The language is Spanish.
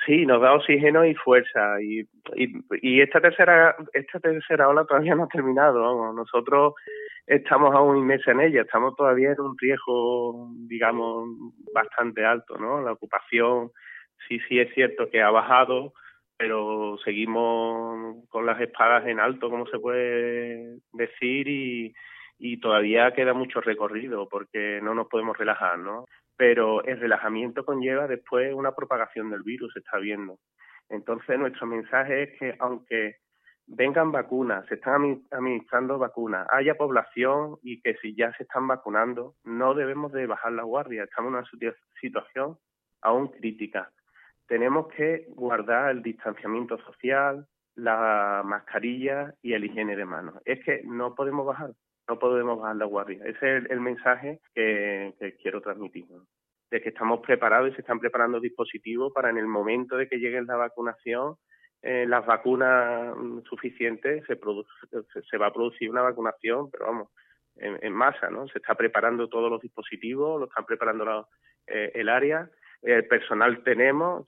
Sí, nos da oxígeno y fuerza. Y esta tercera ola todavía no ha terminado, vamos. Nosotros estamos aún inmersos en ella, estamos todavía en un riesgo, digamos, bastante alto, ¿no? La ocupación sí es cierto que ha bajado, pero seguimos con las espadas en alto, como se puede decir, y todavía queda mucho recorrido porque no nos podemos relajar, ¿no? Pero el relajamiento conlleva después una propagación del virus, se está viendo. Entonces, nuestro mensaje es que aunque vengan vacunas, se están administrando vacunas, haya población y que si ya se están vacunando, no debemos de bajar la guardia. Estamos en una situación aún crítica. Tenemos que guardar el distanciamiento social, la mascarilla y el higiene de manos. Es que no podemos bajar la guardia. Ese es el mensaje que quiero transmitir, ¿no? De que estamos preparados y se están preparando dispositivos para en el momento de que llegue la vacunación, las vacunas suficientes, se va a producir una vacunación, pero vamos, en masa, ¿no? Se está preparando todos los dispositivos, lo están preparando el área, el personal tenemos,